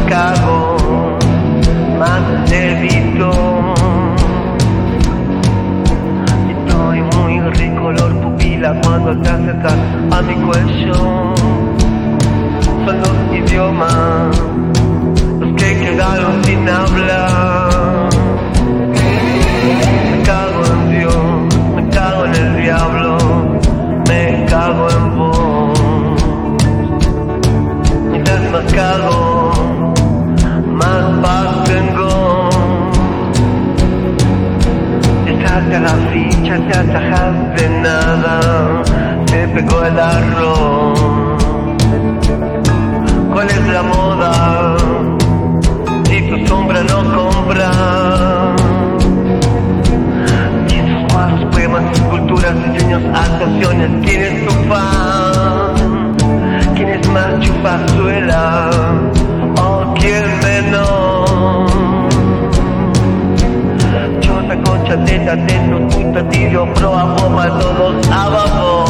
cago, más levito. Estoy muy rico olor pupila cuando te acercas a mi cuello. Son los idiomas los que quedaron sin hablar. Me cago en Dios, me cago en el diablo, me cago en vos. Mientras más cago, más paz tengo. Te saca la ficha, te atajas de nada, te pegó el arroz. ¿Cuál es la moda? Si tu sombra no compra. Y en sus cuadros, poemas, esculturas, diseños, actuaciones, ¿quién es tu fan? ¿Quién es más chupazuela? ¿O quién menos? Chota, concha, teta, teto, puta, tibio, proa, bomba, todos abajo.